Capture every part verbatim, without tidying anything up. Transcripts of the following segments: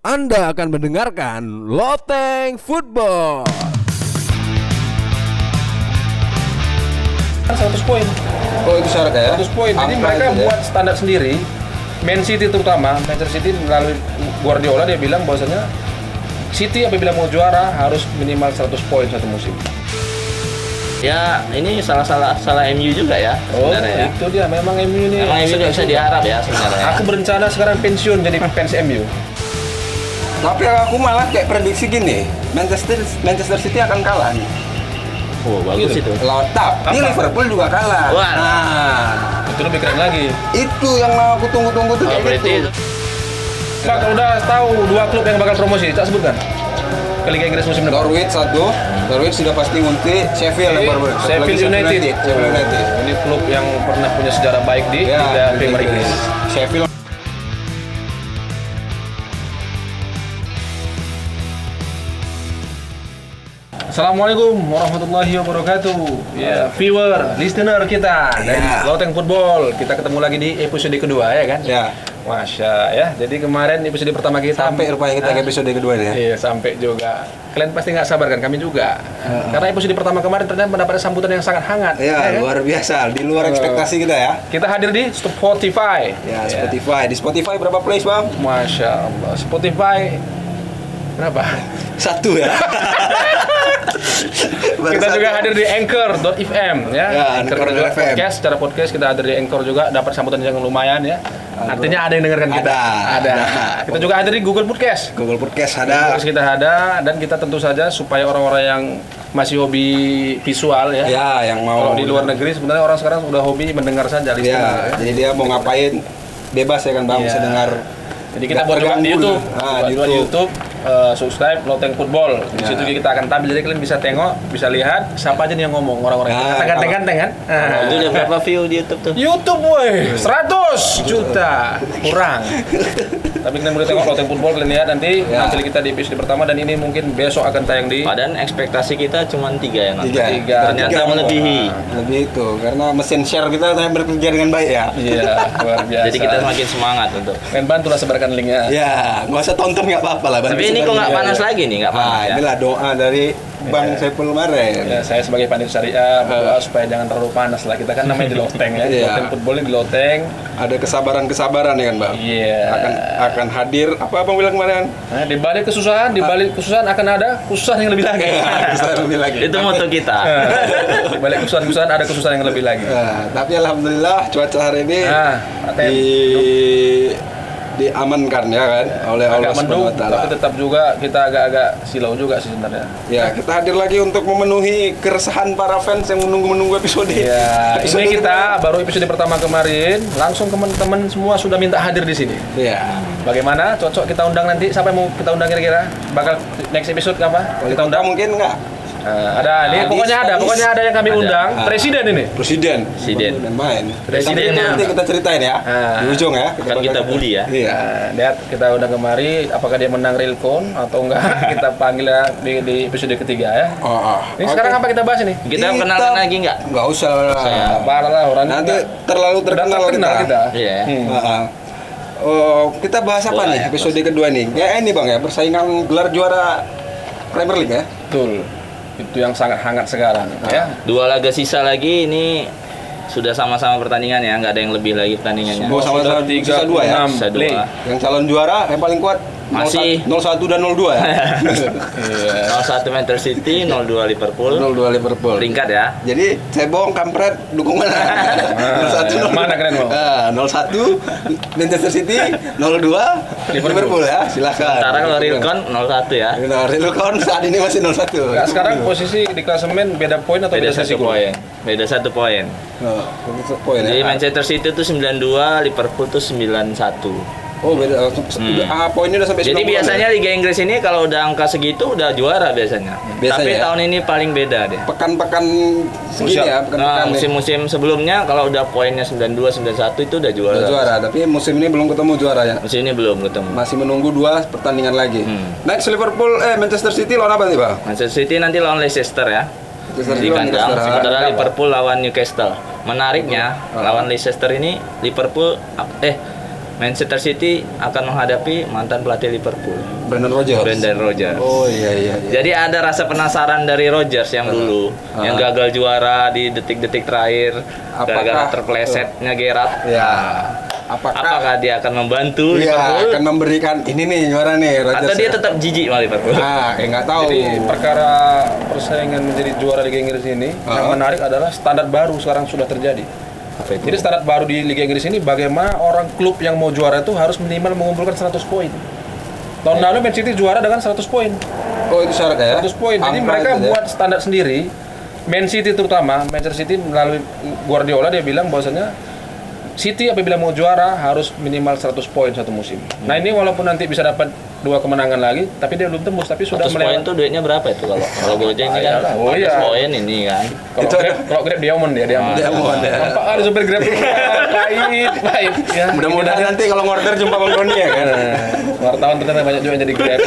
Anda akan mendengarkan Loteng Football. seratus poin. Oh, itu syarat ya? seratus poin. Jadi Angka mereka itu buat ya? standar sendiri. Man City terutama, Manchester City melalui Guardiola dia bilang bahwasanya City apabila mau juara harus minimal seratus poin satu musim. Ya, ini salah-salah salah M U juga ya. Oh, sebenarnya ya. itu dia memang M U ini. Emang M U nggak bisa diharap ya sebenarnya. Aku berencana sekarang pensiun jadi fans M U. Tapi aku malah kayak prediksi gini, Manchester Manchester City akan kalah nih. Oh, bagus Gitu. itu. Lawan tap, ini Apa? Liverpool juga kalah. Wah. Nah, Itu lebih keren lagi. itu yang aku tunggu-tunggu tuh Oh, kayak berarti gitu. Pak, kalau udah tahu dua klub yang bakal promosi, tak sebutkan. Ke Liga Inggris musim depan. Norwich satu, Norwich sudah pasti ngunti. Sheffield yang baru. satu lagi Sheffield United. Sheffield United. Ini klub yang pernah punya sejarah baik di Ya, Liga Premier Inggris. Sheffield. Assalamualaikum warahmatullahi wabarakatuh. Ya, viewer, listener kita dari Ya. Loteng Football. Kita ketemu lagi di episode kedua ya kan? Ya, Masya ya. Jadi kemarin episode pertama kita sampai rupanya kita ke Ah, episode kedua nih ya. Iya, sampai juga. Kalian pasti nggak sabar kan? Kami juga. Karena episode pertama kemarin ternyata mendapat sambutan yang sangat hangat. Ya, kan? luar biasa, di luar Oh. ekspektasi kita ya. Kita hadir di Spotify. Ya, Spotify. Di Spotify berapa plays, Bang? Masya Allah. Spotify berapa? Satu ya. Baru Kita satu. juga hadir di anchor dot f m ya. Ya, Anchor Anchor juga dot f m. podcast, secara podcast kita hadir di Anchor juga, dapat sambutan yang lumayan ya. Artinya ada yang dengarkan kita. Ada, Ada. ada. Kita juga hadir di Google Podcast. Google Podcast Google ada. Podcast kita ada, dan kita tentu saja supaya orang-orang yang masih hobi visual ya. Ya, yang mau Kalau di luar negeri sebenarnya orang sekarang sudah hobi mendengar saja listener, Ya, ya. jadi dia mau ngapain bebas ya kan, Bang, Iya. bisa dengar. Jadi kita Nggak buat juga di terganggu. YouTube, Ah, buat di juga di YouTube. YouTube, eh, subscribe Loteng Football. Di Ya. situ kita akan tampil, jadi kalian bisa tengok, bisa lihat siapa aja nih yang ngomong, orang-orang Ya, yang kita ganteng-ganteng kan. Ah. Itu udah berapa view di YouTube tuh? YouTube woi, seratus juta kurang. Tapi kalian boleh tengok Loteng Football, kalian lihat nanti Ya. tampil kita di episode pertama, dan ini mungkin besok akan tayang di Padahal ekspektasi kita cuma tiga yang nonton. Tiga. Tiga. Ternyata Tiga. melebihi. Lebih itu, karena mesin share kita saya bekerja dengan baik ya. Iya, luar biasa. Jadi kita semakin semangat untuk. Kalian bantulah sebarkan linknya. Ya, nggak usah tonton nggak apa-apa lah. bantu Tapi ini kok sebarkan nggak juga, panas ya. lagi nih, nggak panas Ah, ya. inilah doa dari Bang Iya. Saiful kemarin. Ya, saya sebagai panitia syariah berdoa supaya jangan terlalu panas lah. Kita kan namanya di Loteng ya. Iya. Loteng Football di Loteng. Ada kesabaran-kesabaran ya kan, Bang? Iya. Akan akan hadir apa Bang bilang kemarin? Nah, di balik kesusahan, di balik kesusahan akan ada kesusahan yang lebih lagi. Bisa lebih lagi. Itu moto kita. Di balik kesusahan-kesusahan ada kesusahan yang lebih lagi. Nah, tapi alhamdulillah cuaca hari ini Nah, Aten, di diamankan ya kan oleh Allah agak Subhanahu mendung, wa taala. tapi tetap juga kita agak-agak silau juga sih sebenarnya. Ya, kita hadir lagi untuk memenuhi keresahan para fans yang menunggu-menunggu episode. Ya, episode ini kita baru episode pertama kemarin, langsung teman-teman semua sudah minta hadir di sini. Ya. Bagaimana? Cocok kita undang nanti? Siapa yang mau kita undang kira-kira? Bakal next episode apa? Wali Kita kota undang? mungkin enggak? Nah, ada, ini Adis, pokoknya ada, Adis. pokoknya ada yang kami Ada. undang. Ah. Presiden ini. Presiden. Presiden. Dan main. Presiden Sampai itu yang- nanti kita ceritain ya. Ah. Di ujung ya. Kan kita bully ya. Iya. Nah, lihat kita undang kemari, apakah dia menang Realcon atau enggak? Kita panggil ya di, di episode ketiga ya. Oh, oh. Ini Oke. sekarang apa kita bahas ini? Kita kenalkan lagi nggak? Enggak usah lah. Saya. Parah lah orang Nanti nggak- terlalu udah terkenal terkenal kita. kita. Iya. Hmm. Ah, ah. Oh, kita bahas apa Bola nih ya, episode kedua nih? Ya ini Bang ya, persaingan gelar juara Premier League ya. Betul. Itu yang sangat hangat sekarang ya. Dua laga sisa lagi ini sudah sama-sama pertandingan ya, nggak ada yang lebih lagi pertandingannya. Semua sama-sama Sudah sisa dua ya? Sisa dua. play. Yang calon juara yang paling kuat Masih. nol satu dan nol dua ya. Iya. nol satu Manchester City, nol dua Liverpool. nol dua Liverpool. Peringkat ya. Jadi cebong kampret dukung mana? nol satu yang mana kalian mau? Ah, nol satu Manchester City, nol dua Liverpool. Liverpool ya. Silakan. Sementara kalau Realcon nol satu ya. Nah, Realcon saat ini masih nol satu. Nah, sekarang posisi di klasemen beda poin atau beda, Beda sesi satu gol? poin. Beda satu poin. Nah, itu poin Jadi ya. Manchester City itu sembilan dua, Liverpool itu sembilan satu. Oh, beda. Hmm. Ah, poinnya udah sampai Jadi sembilan puluh biasanya Liga Inggris ini kalau udah angka segitu udah juara biasanya. Biasanya Tapi ya? tahun ini paling beda deh. pekan-pekan segini Musim- ya, Nah, pekan-pekan nih. musim-musim sebelumnya kalau udah poinnya sembilan dua, sembilan satu itu udah juara. Udah juara, tapi musim ini belum ketemu juara ya. Musim ini belum ketemu. Masih menunggu dua pertandingan lagi. Hmm. Next Liverpool eh Manchester City lawan apa nih, Bang? Manchester City nanti lawan Leicester ya. Manchester Di City lawan kandang. Newcastle. Sementara Ah, Liverpool lawan Newcastle. Menariknya Ah. lawan Leicester ini Liverpool eh Manchester City akan menghadapi mantan pelatih Liverpool, Brendan Rodgers. Brendan Rodgers. Oh iya iya. iya. Jadi ada rasa penasaran dari Rodgers yang dulu, Uh. yang gagal juara di detik-detik terakhir Apakah- gara-gara terplesetnya Gerrard. Ya. Apakah, Apakah dia akan membantu Iya, Liverpool akan memberikan ini nih juara nih Rodgers. atau dia ya? tetap jijik sama Liverpool? Ah, eh nggak tahu. Jadi perkara persaingan menjadi juara Liga Inggris ini yang Ah. menarik adalah standar baru sekarang sudah terjadi. Apa itu? Jadi standar baru di Liga Inggris ini bagaimana orang klub yang mau juara itu harus minimal mengumpulkan seratus poin. Tahun lalu Man City juara dengan seratus poin. Oh itu syarat ya? seratus poin. Jadi Angka mereka itu ya? buat standar sendiri. Man City terutama, Manchester City melalui Guardiola dia bilang bahwasanya City apabila mau juara harus minimal seratus poin satu musim. Nah ini walaupun nanti bisa dapat dua kemenangan lagi, tapi dia belum tembus, tapi sudah seratus poin melewati. tuh duitnya berapa itu kalau kalau Gojek ini kan? Oh, iya. seratus poin ini kan. Kalau Itu Grab, kalau Grab Diamond dia, Diamond. Ah, Diamond, ya. Nampak ada supir Grab. Pahit, pahit. Ya. Mudah-mudahan nanti kalau ngorder jumpa Bang Doni ya kan. Nah, wartawan ternyata banyak juga yang jadi Grab.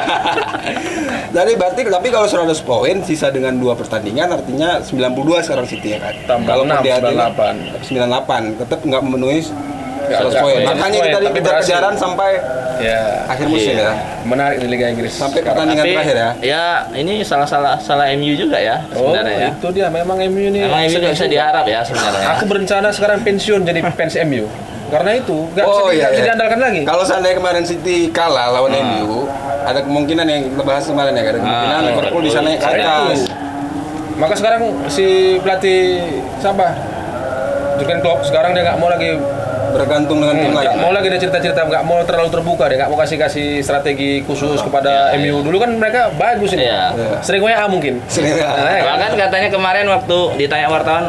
Jadi berarti tapi kalau seratus poin sisa dengan dua pertandingan artinya sembilan puluh dua sekarang City ya kan. Tambah Kalau enam, dia sembilan puluh delapan. sembilan puluh delapan tetap nggak memenuhi Nggak, seratus nggak, poin. nggak, Makanya poin, kita tadi tapi kejar berhasil. kejaran sampai Ya, akhir musim Iya. ya. menarik di Liga Inggris. Sampai pertandingan Tapi terakhir ya. ya ini salah salah salah M U juga ya Oh, sebenarnya ya. itu dia memang M U ini. Emang M U nggak bisa diharap ya sebenarnya. Aku berencana sekarang pensiun jadi fans M U. Karena itu nggak bisa, Oh di- iya, nggak bisa iya. diandalkan lagi. Kalau seandainya kemarin City kalah lawan M U, ada kemungkinan yang kita bahas kemarin ya, ada kemungkinan Ah, Liverpool bisa naik ke Karena atas. itu. Maka sekarang si pelatih siapa? Jurgen Klopp sekarang dia nggak mau lagi Bergantung dengan tim lain. nggak mau lagi dia cerita-cerita, nggak mau terlalu terbuka, dia nggak mau kasih kasih strategi khusus kepada Iya, M U. Dulu kan mereka bagus ini, Iya. sering W A mungkin. Sering W A. Nah, ya kan? Bahkan katanya kemarin waktu ditanya wartawan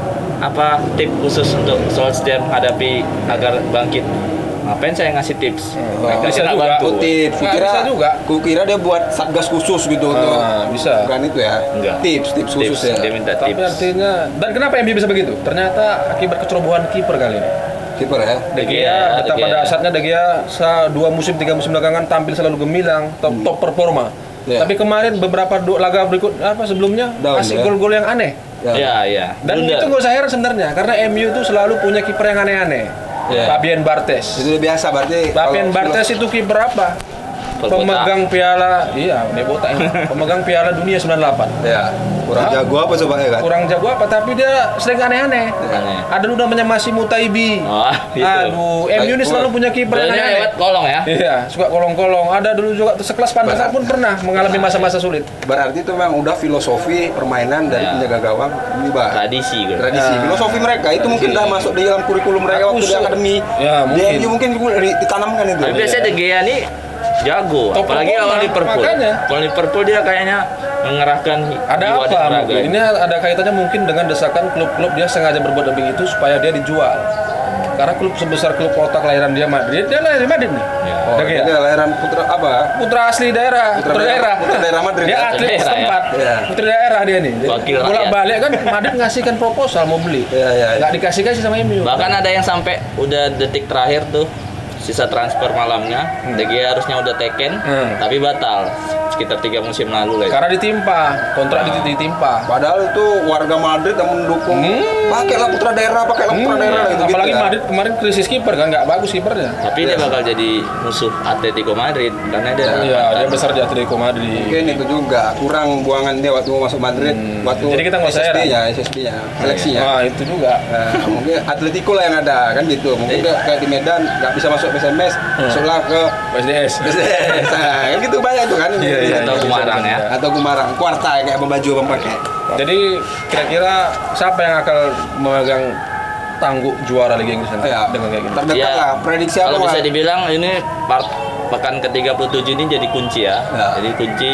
apa tips khusus untuk Solskjaer menghadapi agar bangkit. Ngapain saya ngasih tips? Oh, Mereka bisa nggak juga. bantu. Tips, Nggak, kukira, bisa juga. kukira dia buat satgas khusus gitu Ah, untuk bisa. bukan itu ya. Enggak. Tips, tips khusus Tips, ya. dia minta Tapi tips. artinya, dan kenapa M U bisa begitu? Ternyata akibat kecerobohan kiper kali ini. Kiper ya. De De Gea, Gea, De betapa Gea. dasarnya De Gea sa dua musim tiga musim belakangan tampil selalu gemilang, top top performa. Iya. Tapi kemarin beberapa do, laga berikut apa sebelumnya Down, kasih ya. gol-gol yang aneh. Ya, ya. Dan Blunder. itu nggak usah heran sebenarnya karena M U itu selalu punya kiper yang aneh-aneh. Iya. Fabien Barthez. Itu udah biasa berarti. Fabien kalau- Barthez itu kiper apa? Perbota. Pemegang piala, iya, dia botak ini. Pemegang piala dunia sembilan puluh delapan. Ya, kurang Hah? jago apa coba ya kan? Kurang jago apa tapi dia sering aneh-aneh. Aneh. Ada lu namanya masih Mutaibi. Oh, gitu. Aduh, M U ini selalu punya kiper yang Golnya aneh-aneh. lewat kolong ya. Iya, suka kolong-kolong. Ada dulu juga sekelas Pandesak pun pernah mengalami masa-masa sulit. Berarti itu memang udah filosofi permainan dari Ya. penjaga gawang ini bah. Tradisi gitu. Tradisi, Ya. filosofi mereka itu mungkin udah masuk di dalam kurikulum mereka waktu di Aku su- akademi. Ya, Di mungkin. M U mungkin di- ditanamkan itu. Tapi biasanya De Gea nih jago, Top apalagi performa, lawan Liverpool. makanya. Kalau Liverpool dia kayaknya mengerahkan Ada jiwa apa dan raga. mungkin? Ini ada kaitannya mungkin dengan desakan klub-klub dia sengaja berbuat begitu supaya dia dijual. Karena klub sebesar klub kota kelahiran dia Madrid, dia lahir di Madrid nih. Ya. Oh, De Gea. dia lahiran putra apa? Putra asli daerah, Putra putra, daerah, daerah. putra daerah Madrid. Dia Putra atlet daerah, setempat. ya. Putra daerah dia nih. Wakil rakyat. Bolak-balik kan Madrid ngasihkan proposal mau beli. Iya, iya, iya. Nggak dikasih-kasih sama M U. Bahkan ada yang sampai udah detik terakhir tuh sisa transfer malamnya, De Gea harusnya udah taken, Hmm. tapi batal sekitar tiga musim lalu lah. Karena ditimpa, kontrak dit- ditimpa. Padahal itu warga Madrid yang mendukung. Hmm. Pakailah putra daerah, pakailah putra Hmm, daerah iya. gitu. Apalagi Madrid kemarin krisis kiper kan nggak bagus kipernya. Tapi dia bakal jadi musuh Atletico Madrid karena dia Iya, dia besar di Atletico Madrid. Mungkin itu juga kurang buangan dia waktu mau masuk Madrid, waktu Jadi kita nggak usah heran. S S B-nya, S S B-nya, seleksinya. Nah, itu juga. Nah, mungkin Atletico lah yang ada kan gitu. Mungkin dia kayak di Medan nggak bisa masuk S M S, masuklah ke P S D S. nah, kan gitu banyak tuh kan. Iya, iya, atau iya, Kumarang iya. ya. Atau Kumarang, Kuarta kayak pembaju pakai. Jadi kira-kira siapa yang akan memegang tangguh juara Liga Inggris nanti Ya, dengan kayak gini? terdekat Ya, lah. Prediksi apa Kalau bisa Mas? dibilang ini part pekan ke tiga puluh tujuh ini jadi kunci ya. Ya. Jadi kunci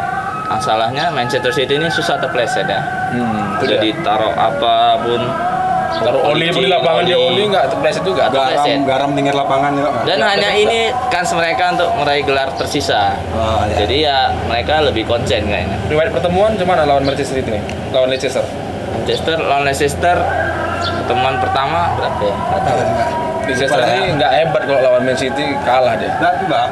masalahnya Manchester City ini susah terpleset ya. Hmm, itu Udah dia. ditaruh apapun. Taruh oli pun di lapangan dia oli nggak terpleset juga. Nggak. Garam, Pleset. garam pinggir lapangan ya. Pak. Dan hanya ini kans mereka untuk meraih gelar tersisa. Oh, ya. Jadi ya mereka lebih konsen kayaknya. Riwayat pertemuan gimana lawan Manchester City nih? Lawan Leicester. Manchester lawan Leicester pertemuan pertama berapa ya? Nggak tahu. Leicester Lupa ya. ini nggak hebat kalau lawan Man City, kalah dia. Tapi bang,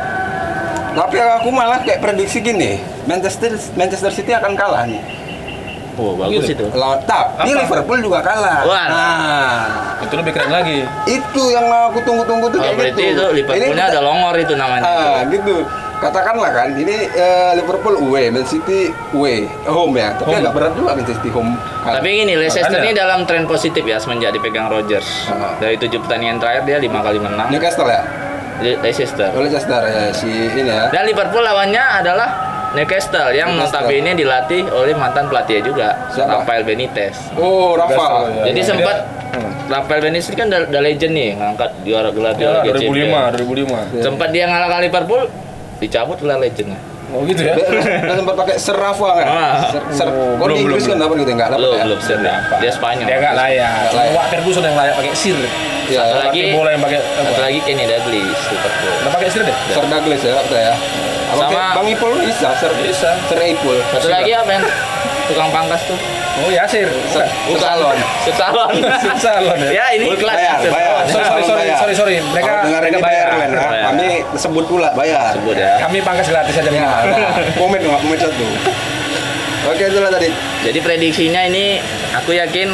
tapi aku malah kayak prediksi gini, Manchester Manchester City akan kalah nih. Oh bagus Gitu. itu. Lawan tapi Apa? Liverpool juga kalah. Wah. Nah, Itu lebih keren lagi. Itu yang aku tunggu-tunggu tuh Oh, kayak berarti gitu. itu Liverpoolnya kita- ada longor itu namanya. Ah, gitu. Katakanlah kan, ini eh, Liverpool away, Man City away, home ya. Tapi Home. agak berat juga Man City home. Tapi gini, Leicester Makanya. ini dalam tren positif ya semenjak dipegang Rodgers. Ah. Dari tujuh pertandingan terakhir dia lima kali menang. Newcastle ya? Le- Leicester. Oleh Leicester ya si ini ya. Dan Liverpool lawannya adalah Newcastle yang Newcastle. notabene dilatih oleh mantan pelatih juga, Siapa? Rafael Benitez. Oh, Rafa. Newcastle, ya. Jadi Dia- sempat Hmm. Rafael Benitez ini kan udah, udah legend nih, ngangkat juara gelar Ya, Liga dua ribu lima, Champions. dua ribu lima. Sempat dia ngalahkan Liverpool, dicabut gelar legendnya. Oh gitu ya. Dia dia sempat pakai Sir Rafa kan? Ah. Ser, ser, Oh, kok belum, di Inggris belum, kan dapat gitu enggak dapat Belum, ya? belum sir. Dia Spanyol. Dia nggak layak. Nggak layak. Wah, Ferguson yang layak pakai sir. Ya, Satu ya. lagi, Pelatih bola yang pakai satu apa? lagi Kenny Dalglish Liverpool. Nggak pakai sir deh. Sir Douglas ya, apa ya? Apa Sama- kayak Bang Ipul bisa, Sir Bisa. Sir Ipul. Satu lagi apa yang tukang pangkas tuh? Oh ya sir. Sir, Sir Salon. Sir Salon. Sir Salon ya. Ya ini kelas Bayar, Sir bayar. Salon. Sorry, sorry, sorry, Bayar. sorry, sorry. Mereka Kalau dengar mereka ini bayar. bayar, kan? Bayar. Kami sebut pula bayar. Sebut ya. Kami pangkas gratis aja Ya, minimal. nah, komen nggak komen satu. Oke, itulah tadi. Jadi prediksinya ini aku yakin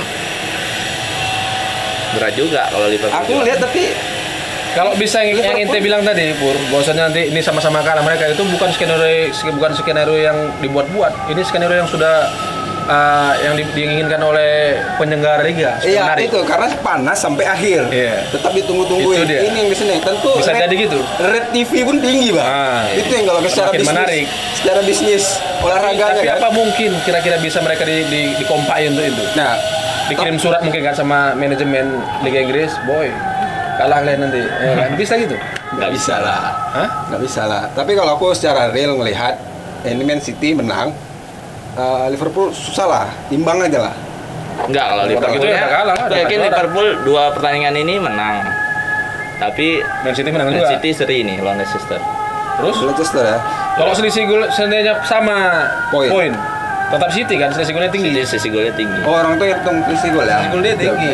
berat juga kalau Liverpool. Aku juara. lihat tapi Kalau bisa yang, yang Inte bilang tadi, Pur, bahwasanya nanti ini sama-sama kalah mereka itu bukan skenario bukan skenario yang dibuat-buat. Ini skenario yang sudah uh, yang di, diinginkan oleh penyelenggara liga. iya Menarik. itu karena panas sampai akhir. Iya. Tetap ditunggu-tungguin. Itu dia. Ini yang di sini. Tentu Bisa red- jadi gitu. Red T V pun tinggi, Bang. Ah, iya. Itu yang kalau secara Makin bisnis. menarik. Secara bisnis Tapi, olahraganya tapi kan. apa mungkin kira-kira bisa mereka di, di, dikompain untuk itu? Nah, Dikirim surat mungkin kan sama manajemen Liga Inggris, boy, kalah kalian nanti. Ya kan? Bisa gitu? nggak bisa lah. Hah? Nggak bisa lah. Tapi kalau aku secara real ngelihat ini Man City menang, eh, Liverpool susah lah, imbang aja lah. Enggak kalau Kalau Liverpool gitu ya ya. udah kalah, Aku udah yakin juara. Liverpool dua pertandingan ini menang. Tapi Man City menang Man juga. City seri nih lawan Leicester. Terus Leicester ya. kalau selisih gol seandainya sama Poin. poin, tetap City kan selisih golnya tinggi. Jadi sisi golnya tinggi. Oh, orang tuh hitung selisih gol ya. Selisih gol dia tinggi.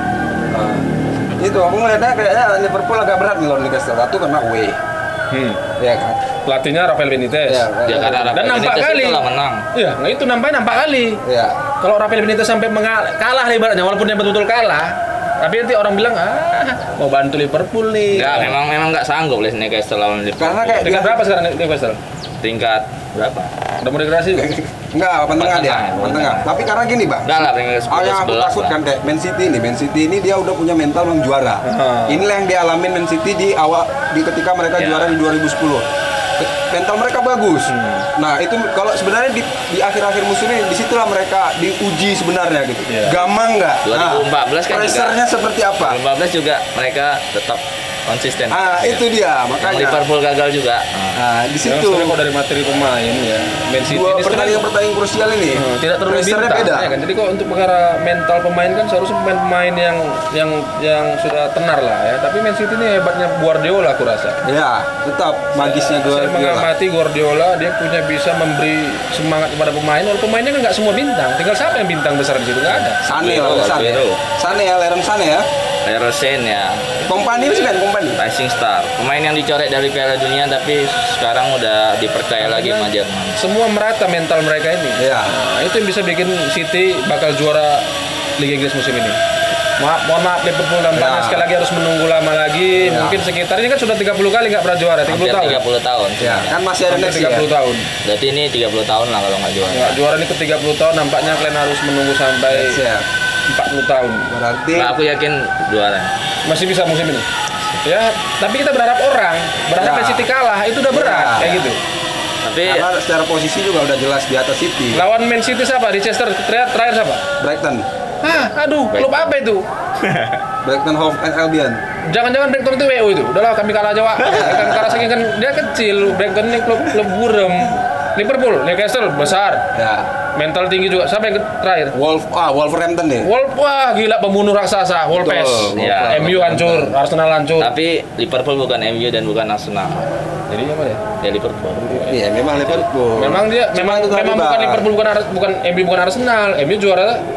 Nah, itu aku ngeliatnya kayaknya Liverpool agak berat nih lawan Newcastle. Satu karena away, Hmm. ya kan. Pelatihnya Rafael Benitez. Iya, Ya karena Dan Rafael nampak Benitez kali. itu lah menang. Iya, nah itu nampaknya nampak kali. Ya. Kalau Rafael Benitez sampai mengal- kalah ibaratnya, walaupun dia betul-betul kalah, tapi nanti orang bilang ah mau bantu Liverpool nih. Enggak, memang memang enggak sanggup Leicester lawan Liverpool. Karena kayak Tingkat berapa sekarang Newcastle? tingkat berapa? Udah mau degradasi? enggak, papan tengah dia, Papan papan tengah. Tapi karena gini, Bang. Enggak lah, tingkat Oh, sepuluh yang aku sebelas takutkan lah. kayak Man City ini, Man City ini dia udah punya mental bang juara. Aha. Inilah yang dialamin Man City di awal di ketika mereka Ya. juara di dua ribu sepuluh. Ke- Mental mereka bagus. Hmm. Nah itu kalau sebenarnya di, di akhir-akhir musim ini disitulah mereka diuji sebenarnya gitu. Iya. Gamang nggak? dua ribu empat belas kan juga. Pressure-nya seperti apa? dua ribu empat belas juga mereka tetap konsisten. Ah Ya. itu dia Yang makanya. Liverpool gagal juga. Nah, Nah di Yang situ sebenarnya kalau dari materi pemain ya, Man City dua ini sebenarnya pertandingan-pertandingan krusial ini Hmm, tidak terlalu pressure-nya bintang beda. ya kan. Jadi kok untuk perkara mental pemain kan seharusnya pemain-pemain yang yang yang sudah tenar lah ya. Tapi Man City ini hebatnya Guardiola aku rasa. Ya tetap magisnya Saya Guardiola. mengamati Guardiola, dia punya bisa memberi semangat kepada pemain. Walaupun pemainnya kan nggak semua bintang. Tinggal siapa yang bintang besar di situ nggak ada. Sane Aguero, lah, Sane. Aguero. Sane ya, Leron Sane ya. Erosen ya, Kompani sih kan, Kompani. Rising Star. Pemain yang dicoret dari Piala Dunia tapi sekarang udah dipercaya lagi sama Jerman. Semua merata mental mereka ini. Iya. Nah, itu yang bisa bikin City bakal juara Liga Inggris musim ini. Maaf, mohon maaf Liverpool tampaknya Ya. sekali lagi harus menunggu lama lagi. Ya. Mungkin sekitar ini kan sudah tiga puluh kali nggak pernah juara, tiga puluh Hampir tahun. tiga puluh tahun. Ya, kan masih ada Hampir next tiga ya. puluh tahun. Berarti ini tiga puluh tahun lah kalau nggak juara. Nggak juara ini ke tiga puluh tahun, nampaknya kalian harus menunggu sampai Next ya. empat puluh tahun. Berarti Nah, aku yakin juara. Masih bisa musim ini. Ya, tapi kita berharap orang, berharap Ya. Man City kalah, itu udah berat Ya. kayak gitu. Tapi karena secara posisi juga udah jelas di atas City. Lawan Man City siapa? Di Chester terakhir, terakhir siapa? Brighton, Hah, aduh, klub apa itu? Brighton Hove and Albion. Jangan-jangan Brighton itu W O itu. Udahlah kami kalah aja, Wak. Kan kalah saking kan dia kecil. Brighton ini klub klub burem. Liverpool, Newcastle besar. Ya. Mental tinggi juga. Siapa yang ke- terakhir? Wolf ah Wolverhampton nih. Wolf, wah gila pembunuh raksasa, Wolves. Betul, Ya. M U hancur, Arsenal hancur. tapi Liverpool bukan M U dan bukan Arsenal. Jadi apa ya? Ya Liverpool. Iya, memang Liverpool. Memang dia Cuma memang itu tadi, memang Bang. bukan Liverpool bukan Ar- bukan M U bukan Arsenal. M U juara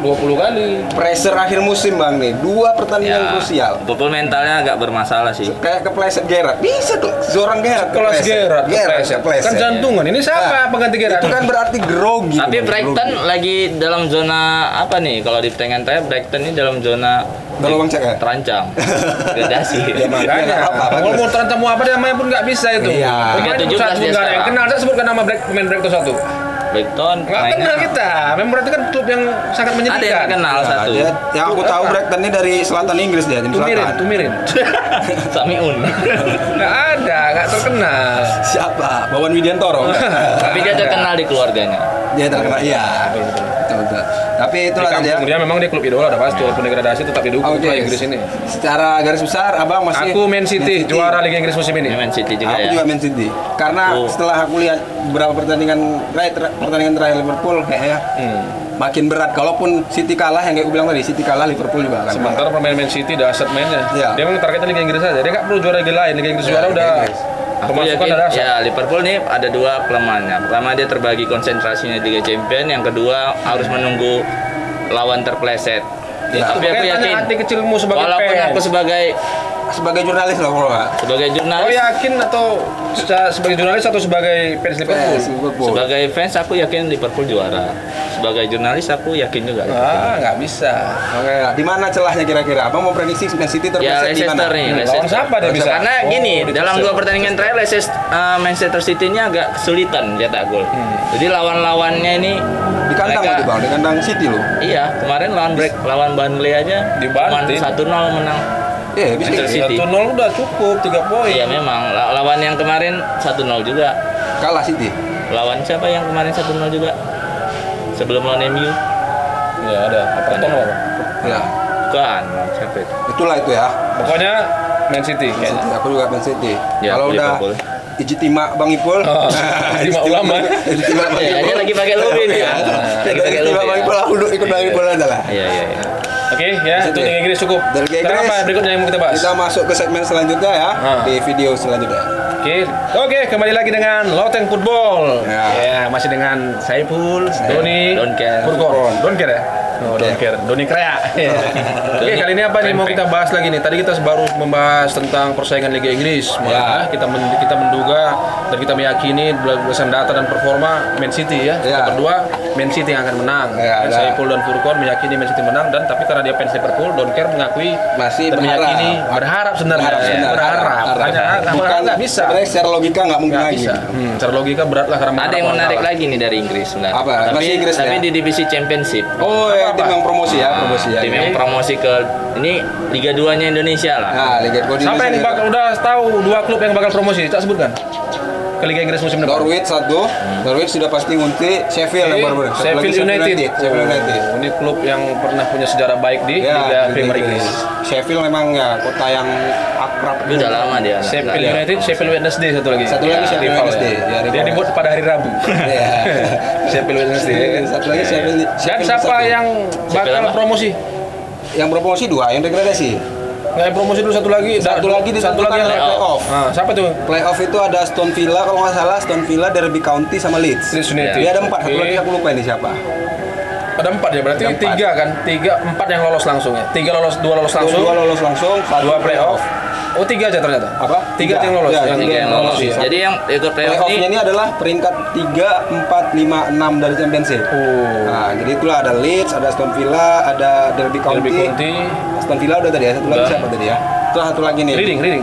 dua puluh kali. Pressure akhir musim bang nih, dua pertandingan krusial. Liverpool mentalnya agak bermasalah sih. Kayak kepleset Gerrard, bisa tuh seorang Gerrard. Kelas Gerrard, Gerrard kepleset. Kan jantungan. Ini siapa Nah, pengganti Gerrard? Itu kan berarti grogi. Tapi Bang, Brighton grogi. lagi dalam zona apa nih? Kalau di pertandingan terakhir Brighton ini dalam zona Dalam cek ya? terancam. Degradasi. Ya, Makanya, Iya, apa, kalau bagus. mau terancam mau apa dia namanya pun nggak bisa itu. Iya. Pemain tujuh belas satu dia nggak ada yang sekarang. kenal. Saya sebutkan nama Black, pemain Brighton satu. Brighton Nggak mainnya- kenal kita. Memang berarti kan klub yang sangat Ada yang menyedihkan. kenal Nah, satu. dia, yang aku Tuh, tahu apa? Brighton ini dari selatan Inggris dia, tim Tumirin, selatan. Tumirin. Samiun. Nggak ada, nggak terkenal. Siapa? Wawan Widiantoro. Tapi dia terkenal di keluarganya. Dia terkenal, iya. Betul, betul. Tapi Di itulah tadi ya. kampung dia memang dia klub idola udah pasti walaupun degradasi tetap didukung Oke. klub Inggris ini. Secara garis besar, abang masih. Aku Man City, juara Liga Inggris musim ini. Ini Man City juga Aku ya. juga Man City. Karena Oh. setelah aku lihat beberapa pertandingan terakhir, pertandingan terakhir Liverpool kayaknya Hmm. makin berat. Kalaupun City kalah, yang kayak aku bilang tadi, City kalah, Liverpool juga kan. Sementara pemain Man City dahsyat mainnya. Iya. Dia memang targetnya Liga Inggris saja. Dia nggak perlu juara Liga lain. Liga Inggris Iya, juara Liga udah Inggris. Aku pemasukan yakin udah dahsyat. ya Liverpool nih ada dua kelemahannya. Pertama dia terbagi konsentrasinya di Liga Champions, yang kedua harus menunggu lawan terpleset. Ya, Tapi aku Makanya tanya yakin hati kecilmu sebagai walaupun fans. aku sebagai Sebagai jurnalis loh, kalau nggak. sebagai Kau jurnalis, yakin atau secara- sebagai jurnalis atau sebagai fans Liverpool? Fans Liverpool. sebagai fans aku yakin Liverpool juara. Sebagai jurnalis aku yakin juga. Liverpool. Ah, nggak bisa. Oke, di mana celahnya kira-kira? Abang mau prediksi Man City Ya terpleset di mana? Leicester nih, Hmm, Leicester. lawan siapa dia bisa? Karena Oh, gini, di dalam Chelsea. dua pertandingan terakhir Leicester, uh, Manchester City ini agak kesulitan cetak gol. Hmm. Jadi lawan-lawannya ini Di kandang mereka- itu bang, di kandang City loh. Iya, kemarin lawan Break, lawan Burnley aja Dibanting. satu nol menang. Iya, bisa. Manchester City. satu nol udah cukup, tiga poin. Iya memang, La- lawan yang kemarin satu nol juga. Kalah City. Lawan siapa yang kemarin satu nol juga? Sebelum lawan M U? Ya ada. Everton apa? Ya, Bukan, siapa itu? itulah itu ya. Pokoknya Man City. Man kayaknya. City. Aku juga Man City. Ya, Kalau udah Liverpool. Ijtima Bang Ipul. Oh, Ijtima ulama. Ijtima Bang Iya, dia Ipul. lagi pakai lobby nih ya. Lagi pakai Ijtima lobby. Bang Ipul, aku ikut Bang Ipul aja lah. Iya, iya, iya. Oke ya, Situ itu ya. Liga Inggris cukup. Dari Liga Sekarang Inggris, apa berikutnya yang mau kita bahas? Kita masuk ke segmen selanjutnya ya, Ah. di video selanjutnya. Oke, oke kembali lagi dengan Loteng Football. Ya. Ya, masih dengan Saiful, Doni, Don't care. Furkon. Don't care ya? Oh, Oke. don't care. Doni Krea. Oke, kali ini apa nih mau Pempek. kita bahas lagi nih? Tadi kita baru membahas tentang persaingan Liga Inggris. Maka kita men- kita menduga dan kita meyakini berdasarkan data dan performa Man City ya. Ya. Yang kedua, Man City yang akan menang. Ya, ada. Saiful dan Furkon meyakini Man City menang dan tapi karena dia fans Liverpool, Don't care mengakui Masih dan berharap. meyakini berharap sebenarnya Berharap, ya, benar. berharap. Harap. Hanya Bukan, nggak bisa. sebenarnya secara logika nggak mungkin Nggak lagi. bisa. Hmm, secara logika berat lah karena Ada yang menghadap orang menarik kalah. lagi nih dari Inggris sebenarnya. Apa? Tapi, Masih Inggris tapi ya? di divisi Championship. Oh, ya, Apa-apa? tim yang promosi ya, promosi ya. Tim yang promosi ke ini Liga dua-nya Indonesia lah. Nah, Liga dua di Siapa yang Indonesia bakal udah tahu dua klub yang bakal promosi? Cak sebutkan. Ke Liga Inggris musim depan. Norwich satu, Norwich sudah pasti ngunti Sheffield yang baru. Satu lagi Sheffield United. Sheffield United. Oh, ini klub yang pernah punya sejarah baik di Ya, Liga Liga Premier Inggris. Inggris. Sheffield memang ya kota yang akrab. Itu udah lama dia. nggak- Sheffield nggak- United, Sheffield Wednesday satu lagi. Satu lagi Ya, Sheffield rival Wednesday. ya. Ya, rival. Dia dibuat pada hari Rabu. Iya. Sheffield Wednesday. Satu lagi Sheffield. Dan Sheffield siapa satu. yang bakal apa? promosi? yang berpromosi dua, yang degradasi. Nggak yang promosi dulu satu lagi. Satu lagi satu lagi yang ditentukan playoff. Nah, siapa tuh? Playoff itu ada Aston Villa kalau nggak salah, Aston Villa, Derby County sama Leeds. Leeds United. Dia ada empat, satu Oke. lagi aku lupa ini siapa. Ada empat ya, berarti Ada empat. tiga kan? Tiga, empat yang lolos langsung ya? Tiga lolos, dua lolos Dua, langsung, dua lolos langsung, satu dua playoff. Oh tiga aja ternyata? Apa? Tiga, Tiga. yang lolos. Ya, yang tiga yang lolos. ya. Jadi yang ikut playoff Playoff-nya ini ini adalah peringkat tiga, empat, lima, enam dari Championship. Oh. Nah, jadi itulah ada Leeds, ada Aston Villa, ada Derby County. Derby County. Aston Villa udah tadi ya, satu lagi Udah. siapa tadi ya? Itu satu lagi nih. Reading, reading.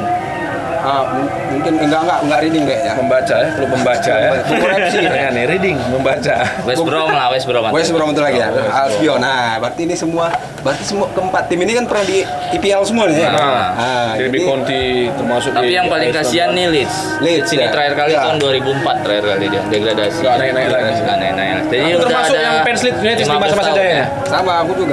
Ah, m- mungkin enggak enggak enggak reading kayaknya. Membaca ya, klub membaca ya. Koreksi. Ya nih, reading, membaca. West Brom lah, West Brom. West Brom itu lagi ya. Oh, West Brom. Albion. Nah, berarti ini semua berarti semua keempat tim ini kan pernah di I P L semua nih ya. Nah, Ah, Derby jadi- County termasuk Tapi di- yang paling di- kasihan nih Leeds. Leeds, Ini ya. terakhir kali Ya. tahun dua ribu empat terakhir kali dia degradasi. Nggak naik-naik lagi. Nggak naik-naik. Jadi Aku udah termasuk ada yang fans Leeds United di lima belas masa-masa tahun jayanya. ya. Sama aku juga.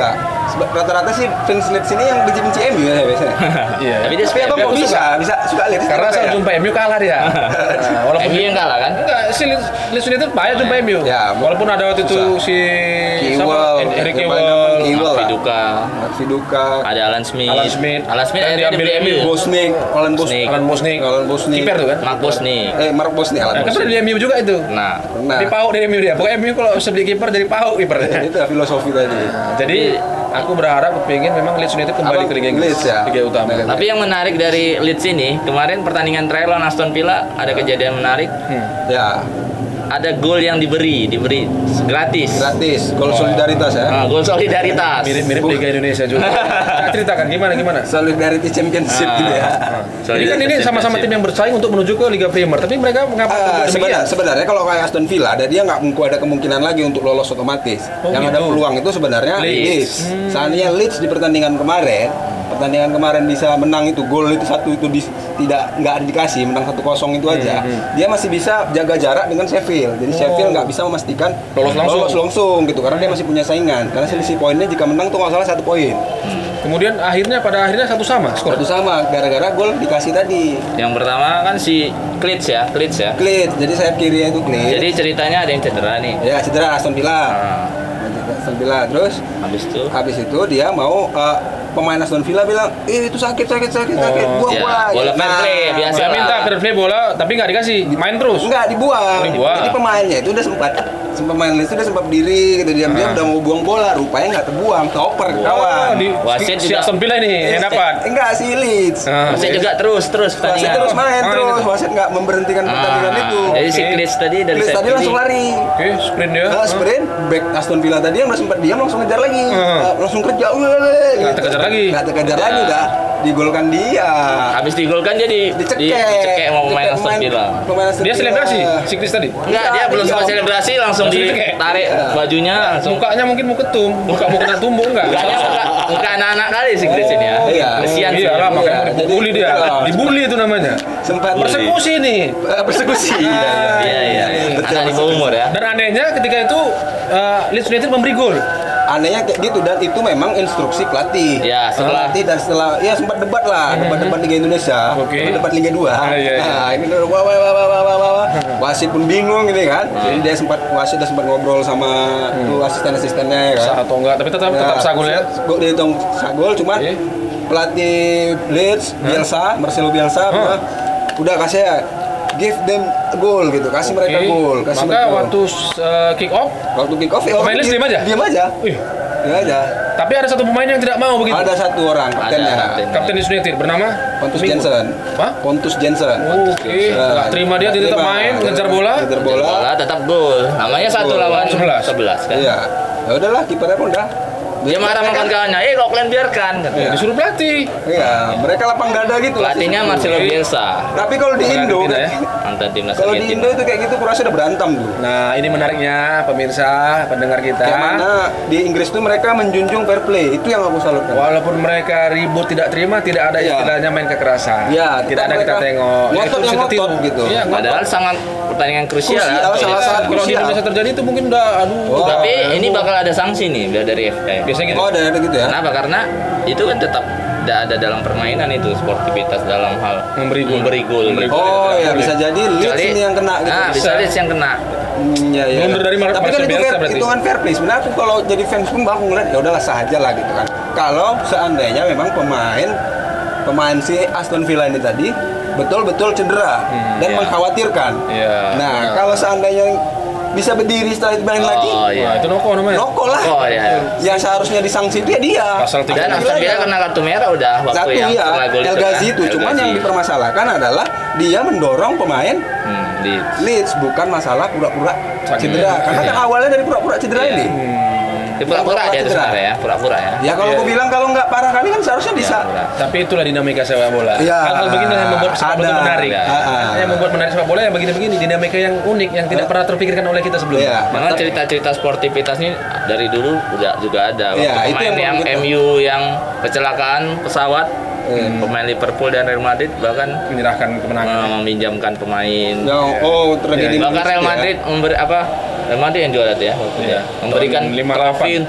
seba- rata-rata sih fans Leeds ini yang benci-benci M U ya biasanya. Iya. Tapi dia Tapi abang Tapi kok aku bisa, bisa suka Leeds. Karena kenapa saya ya? jumpa M U kalah dia. Nah, walaupun M U yang kalah kan? enggak, si Leeds Leeds United banyak jumpa M U. Ya, walaupun ada waktu itu susah. si Kewell, Eric yang Kewell, paling gampang Kewell lah. Viduka, Mark Viduka, ada Alan Smith. Alan Smith. Alan Smith Yang akhirnya diambil dibeli M U. M U. Bosnick, Alan Bos, Bosnick. Alan Bosnick. Alan Bosnick. Kiper tuh kan? Mark Bosnick. Eh, Mark Bosnick, Alan Nah, kan Bosnick. pernah di M U juga itu. Nah, Nah, Di pauk di M U dia. Pokoknya M U kalau sebeli kiper jadi pauk kipernya. itu ya filosofi tadi. Jadi aku berharap kepingin memang Leeds United kembali Abang ke Liga Inggris, Leeds ya? Liga Utama. Nah, tapi yang menarik dari Leeds ini, kemarin pertandingan terakhir lawan Aston Villa ada kejadian menarik. Hmm. Ya, Ada gol yang diberi, diberi gratis. gratis, gol solidaritas ya. Nah, gol solidaritas. Mirip-mirip Liga Indonesia juga. Nah, ceritakan gimana gimana? Solidarity Championship Ah. gitu ya. Jadi kan ini sama-sama tim yang bersaing untuk menuju ke Liga Premier, tapi mereka mengapa Ah, demikian? sebenarnya, sebenarnya kalau kayak Aston Villa, ada dia nggak mungkin ada kemungkinan lagi untuk lolos otomatis. Oh, yang gitu. ada peluang itu sebenarnya Leeds. Leeds. Seandainya Leeds di pertandingan kemarin, pertandingan kemarin bisa menang itu gol itu satu itu di, tidak nggak dikasih menang satu kosong itu aja, dia masih bisa jaga jarak dengan Sheffield. Jadi Sheffield nggak bisa memastikan Lolos langsung. lolos langsung gitu karena dia masih punya saingan. Karena selisih poinnya jika menang tuh nggak salah satu poin. Kemudian akhirnya pada akhirnya satu sama skor. Satu sama gara-gara gol dikasih tadi. Yang pertama kan si Klitsch ya, Klitsch ya. Klitsch, jadi sayap kirinya itu Klitsch. Jadi ceritanya ada yang cedera nih. Ya cedera Aston Villa. Nah, Aston Villa terus habis itu habis itu dia mau uh, pemain Aston Villa bilang, "Eh itu sakit sakit sakit sakit, Oh, buang ya, bola." bola fair play, biasa. Dia minta fair play bola tapi nggak dikasih, main terus. Enggak dibuang. Dibuang. Jadi pemainnya itu udah sempat sempat main itu udah sempat berdiri gitu diam-diam Ah. udah mau buang bola, rupanya nggak terbuang, keoper ke Oh, kawan. di Wasit si juga- Aston Villa ini yang dapat. Eh, enggak si Leeds. Ah. wasit juga terus terus Wasit pertandingan. terus main Main terus, itu. wasit nggak memberhentikan pertandingan Ah, itu. jadi si Oke. Klitsch tadi dari Leeds sayap tadi kiri. langsung lari. Oke, sprint dia. Nah, sprint, back Aston Villa tadi yang udah sempat diam langsung ngejar lagi. Hmm. Nah, langsung kerja. Nggak terkejar lagi. Nggak terkejar Ya. lagi udah. Digolkan dia. Habis digolkan jadi Dicekek. di- dicekek sama pemain Dicekek Aston Villa. Pemain Aston Dia Villa. selebrasi si Chris tadi. Enggak, dia Iya, belum iya. sempat selebrasi langsung Langsung dicekek. ditarik Iya. bajunya langsung. Mukanya mungkin mau ketum, muka mau kena tumbuk enggak? Mukanya muka, muka anak-anak kali si Klitsch ini ya. Iya. Kesian sih. Iya lah, makanya Iya, mau jadi- dibully dia. iya. Dibully itu namanya. Sempat Persekusi nih. Eh, persekusi. Iya, Iya, iya. Betul, Anak di bawah umur ya. Dan anehnya ketika itu uh, Leeds United memberi gol. Anehnya kayak gitu dan itu memang instruksi pelatih. Ya, setelah- pelatih dan setelah ya sempat debat lah, debat-debat Liga Indonesia, Oke. debat Liga dua. Ah, iya, iya. Nah, ini udah wah wah wah wah wah wah wah. Wasit pun bingung gitu kan. Jadi dia sempat wasit udah sempat ngobrol sama tuh asisten-asistennya ya kan. Sah atau enggak, tapi tetap tetap Nah, sagul ya. Gol dia hitung sagol cuman Oke. pelatih Leeds Bielsa, Marcelo Bielsa bilang, udah kasih ya give them a goal gitu, kasih mereka Oke. gol, kasih Maka mereka waktu uh, kick off, waktu kick off ya Pemain orang Leeds diam aja? Diam aja. wih, Diam aja. tapi ada satu pemain yang tidak mau begitu. Ada satu orang kaptennya. Ada kapten. Kapten Leeds United bernama Pontus Domingo. Jensen. Hah? Pontus Jensen. Oke, nggak terima dia, dia tetap Terima. main, ngejar bola. Ngejar bola. Bola tetap gol. Namanya satu Gol. lawan sebelas. sebelas kan. Iya. Ya udahlah kipernya pun udah. Dia marah sama kawan-kawannya, eh kok kalian biarkan katanya. Ya, disuruh pelatih. Iya, mereka lapang dada gitu. Pelatihnya Marcelo Bielsa, Tapi kalau di Indo, Argentina ya. mantan timnas kalau di Argentina. Indo itu kayak gitu kurasa udah berantem dulu. Nah, ini menariknya pemirsa, pendengar kita. Kayak mana di Inggris tuh mereka menjunjung fair play. Itu yang aku salutkan. Walaupun mereka ribut tidak terima, tidak ada Iya. istilahnya main kekerasan. Iya, tidak ada mereka kita tengok. ngotot Ya, itu yang bisa ngotot ditiru. gitu. Iya, ngotot. Padahal sangat pertandingan krusial, Krusial, ya. untuk sangat- Leeds. sangat Kalau di krusial. Indonesia terjadi itu mungkin udah aduh. Wah. Tapi udah, ini aduh. bakal ada sanksi nih dari F A. Biasanya gitu. Oh, ada ada gitu ya. Kenapa? Karena itu kan tetap tidak ada dalam permainan itu sportivitas dalam hal Memberi gol. memberi gol. Memberi gitu. gol. Oh ya bisa jadi Leeds Kecuali- ini yang kena gitu. Nah, bisa Bisa. Leeds yang kena. Hmm, ya, ya. Blunder dari Mar- Tapi kan Marcelo itu Bielsa fair, berarti. hitungan fair play. Sebenarnya aku kalau jadi fans pun aku ngeliat ya udahlah sah aja lah gitu kan. Kalau seandainya memang pemain pemain si Aston Villa ini tadi betul-betul cedera dan iya. mengkhawatirkan. Iya. Nah, kalau seandainya bisa berdiri setelah itu main lagi, Oh Wah, iya. itu noko namanya. rokok lah. Oh iya. Yang seharusnya disanksi dia dia. Pasal tiga. Dan Aston Aston Villa Villa kena kartu merah udah waktu Satu yang ya, setelah gol El itu. Ghazi kan. itu. El Cuman Ghazi. yang dipermasalahkan adalah dia mendorong pemain Hmm, Leeds. Leeds, bukan masalah pura-pura Sakit. cedera. Karena kan Iya. awalnya dari pura-pura cedera Iya. ini. Itu pura-pura aja itu Cedera. sebenarnya ya, pura-pura ya. Ya kalau Iya. aku bilang kalau nggak parah kali kan seharusnya bisa. Pura. Tapi itulah dinamika sepak bola. Iya. Hal-hal begini yang membuat sepak bola Ada. menarik. Iya. Ah, ah. Yang membuat menarik sepak bola yang begini-begini, dinamika yang unik yang tidak pernah terpikirkan oleh kita sebelumnya. Iya. Memang cerita-cerita sportivitas ini dari dulu udah juga ada. Waktu Iya, itu pemain yang yang gitu. M U yang kecelakaan pesawat, Hmm. pemain Liverpool dan Real Madrid bahkan Menyerahkan kemenangan. eh, meminjamkan pemain. Yang oh tragedi Iya, Bahkan musik Real ya. Madrid memberi apa? Real Madrid yang juara tuh ya waktu Iya. itu. Memberikan Tahun lima puluh delapan. trofi untuk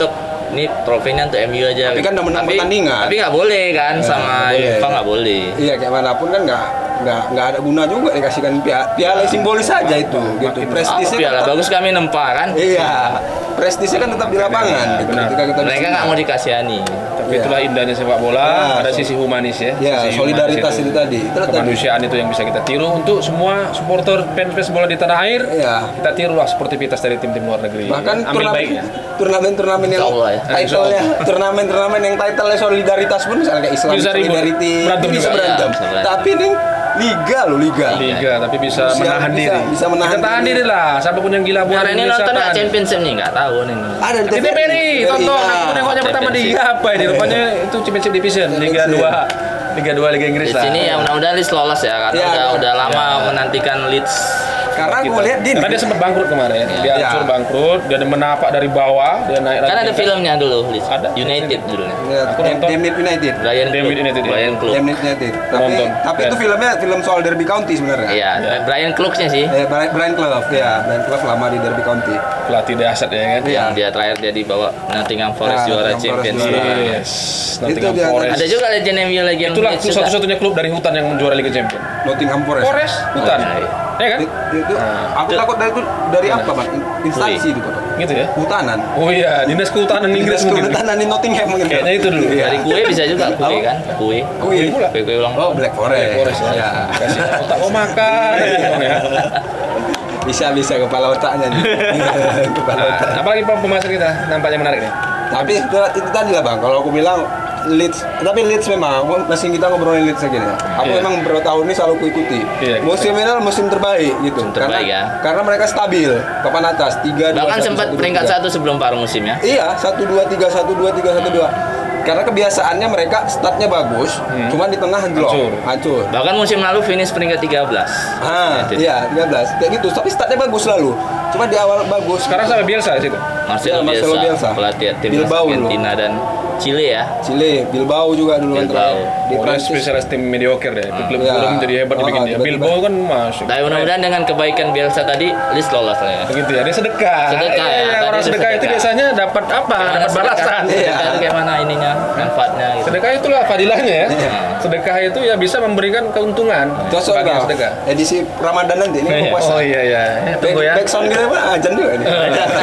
ini trofinya untuk M U aja. Tapi kan udah menang tapi, pertandingan. Tapi nggak boleh kan Ya, sama nggak boleh. UEFA nggak boleh. Iya, kayak manapun kan nggak nggak nggak ada guna juga dikasihkan piala, piala simbolis saja itu, gitu. Oh, Prestisnya piala tetap- bagus kami nempa kan. Iya, prestisnya kan tetap di lapangan. Gitu. benar. Ketika kita Mereka nggak mau dikasihani. Tapi Iya. itulah indahnya sepak bola, Ya, ada so- sisi humanis ya. Ya, Sisi solidaritas humanis itu tadi. Itu tadi. Kemanusiaan itu yang bisa kita tiru untuk semua supporter fans-fans bola di tanah air. Iya. Kita tirulah sportivitas dari tim-tim luar negeri. Bahkan ambil turnamen, baiknya. turnamen-turnamen yang Insya Allah ya. title-nya, turnamen-turnamen yang title-nya solidaritas pun misalnya kayak Islam Bisa ribut. Solidarity, Berantem itu bisa juga. berantem. Iya, bisa berantem. Tapi ini liga loh, liga. Liga, tapi bisa Bisa- menahan bisa- diri. bisa menahan kita tahan diri. diri lah. Siapapun yang gila buat Karena ini nonton nggak championship nih nggak tahu nih. Ada di Di T V R I, tonton. Aku nengoknya pertama di Championship. apa ini? Rupanya itu Championship Division, Liga Championship. dua, Liga dua, Liga Inggris Di lah. sini ya mudah-mudahan Leeds lolos ya karena Iya, udah iya. udah lama Iya. menantikan Leeds. Karena Kita. gue lihat gini. Karena dia sempat bangkrut kemarin. Dia Iya. hancur bangkrut, dia menapak dari bawah, dia naik lagi. Kan ada filmnya dulu Leeds. Ada. United dulu. Ya, Aku nonton. Damn It United. Brian David Clough. United, ya. Brian Clough. Damn It United. Tapi Nonton. tapi Ya. itu filmnya film soal Derby County sebenarnya. Iya, Brian Clough-nya sih. Eh, Brian Brian Clough, ya, Brian Clough lama di Derby County. Pelatih dahsyat ya kan. Iya. Yang dia terakhir dia dibawa Nottingham Forest Ya, juara Nottingham Forest Championship. juara. Yes. Nottingham dia- Forest. Ada juga legend M U lagi yang Itulah Leeds juga. satu-satunya klub dari hutan yang menjuara Liga Champions. Nottingham Forest. Forest, hutan. Oh, iya. Ya kan? It- Itu, Nah, aku itu- takut dari itu dari apa, Bang? Instansi itu, Pak. Gitu ya. Hutanan. Oh iya, Dinas Kehutanan Inggris Dinas mungkin. Kehutanan di Nottingham mungkin. Kayaknya itu dulu. Iya. Dari kue bisa juga kue kan? Kue. Kue. pula. Kue kue ulang Oh, tahun. Black Forest. Black Forest ya. Ya. Kasih otak mau makan. ya. Bisa bisa kepala otaknya nih. Kepala Nah, otak. apalagi pembahasan kita nampaknya menarik nih. Tapi itu, itu tadi lah, Bang. Kalau aku bilang Leeds, tapi Leeds memang masih kita ngobrolin Leeds aja nih. Aku Iya. memang beberapa tahun ini selalu kuikuti. Iya, musim ini adalah musim terbaik gitu. Musim terbaik, karena, ya. Karena mereka stabil, papan atas tiga dua. Bahkan satu, sempat satu, peringkat tiga. satu sebelum paruh musim ya. Iya, satu dua tiga satu dua tiga satu dua. Karena kebiasaannya mereka startnya bagus, cuma di tengah Hancur. hancur. Hancur. Bahkan musim lalu finish peringkat tiga belas. Ah, United. iya, tiga belas. Kayak gitu, tapi startnya bagus selalu. Cuma di awal bagus. Sekarang sampai Bielsa di situ. Ya, Marcelo, Marcelo Bielsa, Bielsa. pelatih timnas Bilbao dulu. Argentina dan Chile ya. Chile, Bilbao juga dulu kan Bilbao. terakhir. Di Oh, dia Prancis. spesialis tim mediocre deh. Klub Iya. belum jadi hebat Oh, dibikin dia. tiba-tiba. Bilbao kan masuk. Tapi mudah-mudahan dengan kebaikan Bielsa tadi Leeds lolos lah ya. Begitu ya, dia sedekah. Sedekah, Iya, ya. Tadi orang itu sedekah itu sedekah. biasanya dapat apa? Dapat balasan. Iya. Sedekah itu kayak mana ininya, manfaatnya gitu. Sedekah itulah fadilahnya ya. Iya. Sedekah itu ya bisa memberikan keuntungan Cocok bagi yang nggak? sedekah. Edisi Ramadan nanti ini Iya. mau puasa. Oh iya iya. Eh, Tunggu ya. Back sound gitu apa? Ajan juga nih.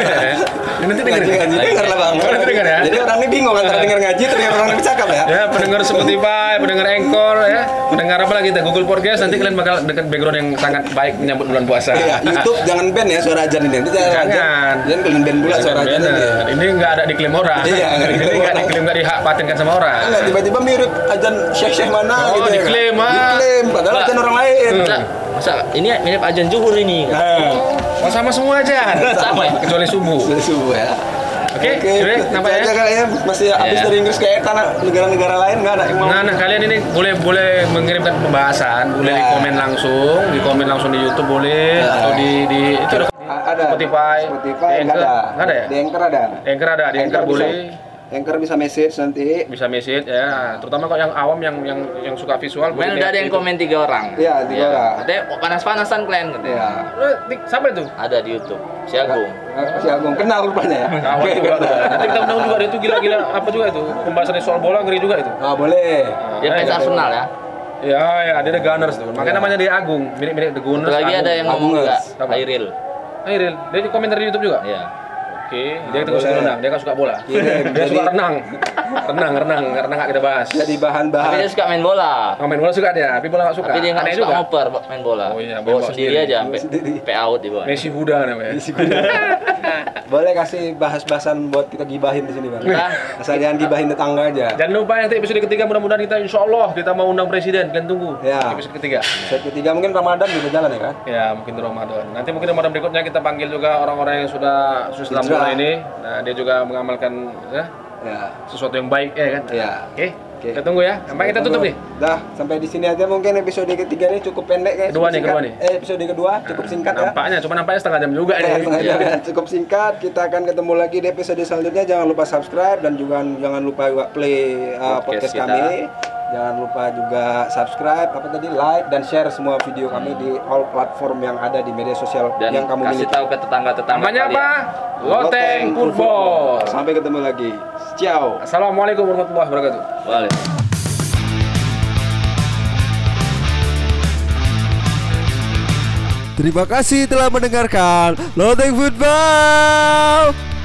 Ini nanti dengerin. Ngaji ngaji dengar lah, Bang. Oh, nanti denger ya. Jadi orang ini bingung antara dengar ngaji atau dengar orang yang bercakap ya. Ya, pendengar Spotify, pendengar Anchor ya, pendengar apa lagi kita Google Podcast, nanti kalian bakal dekat background yang sangat baik menyambut bulan puasa. Iya, YouTube jangan ban ya suara ajan ini. Nanti jangan ajan. Jangan. Jangan kalian ban pula suara ajan Bener. nanti. Ini nggak ada diklaim orang. Iya, nggak Ini diklaim nggak orang. diklaim, nggak dihak patenkan sama orang. Enggak tiba-tiba mirip ajan syekh-syekh mana Oh, gitu ya. diklaim, kan? ah. Diklaim padahal Pak. ajan orang lain. Masa, masa ini mirip ajan zuhur ini. Nah, Oh, sama semua aja. Sama ya? Kecuali subuh. sudah subuh ya. Oke, Oke, udah, itu nampaknya. aja kayaknya masih habis Iya. dari Inggris kayak tanah negara-negara lain nggak ada yang mau. Nah, nah, kalian ini boleh boleh mengirimkan pembahasan, boleh Ya. di komen langsung, di komen langsung di YouTube boleh, Ya. atau di di itu ada A- ada Spotify, Spotify di nggak Anchor. ada. Nggak ada ya? Di Anchor ada. Anchor ada, di Anchor bisa- boleh. Anchor bisa message nanti. Bisa message ya, terutama kok yang awam yang yang yang suka visual. boleh Main udah lihat ada yang di komen tiga orang. Iya, tiga orang. Katanya panas-panasan kalian katanya. Iya. YouTube. Eh, di- Siapa itu? Ada di YouTube. Si Agung. Si Agung kenal rupanya ya. Kawan juga. Nanti kita undang juga dia itu gila-gila apa juga itu pembahasannya soal bola ngeri juga itu. Ah, boleh. Dia Nah, fans ya. Arsenal ya. Ya ya, dia The Gunners tuh. Makanya namanya dia Agung, mirip-mirip The Gunners. Satu lagi Agung. ada yang ngomong juga, Apa? Airil. Airil, dia di komentar di YouTube juga. Iya. Oke, Nah, dia terus boleh. renang, dia kan suka bola. Kirim. Dia suka Jadi- renang. Renang, renang, renang nggak kita bahas. Jadi Tapi bahan-bahan. dia suka main bola. Oh, main bola suka dia, tapi bola nggak suka. Tapi dia nggak Aneh suka juga. ngoper main bola. Oh iya, main bawa bola sendiri sendiri. aja Bawa sampai sendiri. sampai out di bawah. Messi Huda namanya. Boleh kasih bahas-bahasan buat kita gibahin di sini, Bang. Nah. Asal jangan gibahin tetangga aja. Jangan lupa nanti episode ketiga mudah-mudahan kita insya Allah kita mau undang presiden, kalian tunggu. Ya. Episode ketiga. Set ketiga mungkin Ramadan juga jalan ya kan? Ya mungkin di Ramadan. Nanti mungkin Ramadan berikutnya kita panggil juga orang-orang yang sudah sukses dalam Hijrah. bola ini. Nah dia juga mengamalkan ya, Ya. sesuatu yang baik ya kan. Ya. Oke. Oke. Kita tunggu ya. Sampai kita tutup nih. Dah, sampai di sini aja mungkin episode ketiga ini cukup pendek guys. Kedua Cukup nih, singkat. kedua nih. Eh, episode kedua cukup singkat ya. Nampaknya, cuma nampaknya setengah jam juga Setengah- nih. setengah Iya. jam ya. Cukup singkat. Kita akan ketemu lagi di episode selanjutnya. Jangan lupa subscribe dan juga jangan lupa juga play uh, podcast, Podcast kita. kami. Jangan lupa juga subscribe, apa tadi like dan share semua video kami di all platform yang ada di media sosial Dan yang kamu kasih miliki. tahu ke tetangga-tetangga Namanya kalian. apa? Loteng Football. Sampai ketemu lagi. Ciao. Assalamualaikum warahmatullahi wabarakatuh. Waalaikumsalam. Terima kasih telah mendengarkan Loteng Football.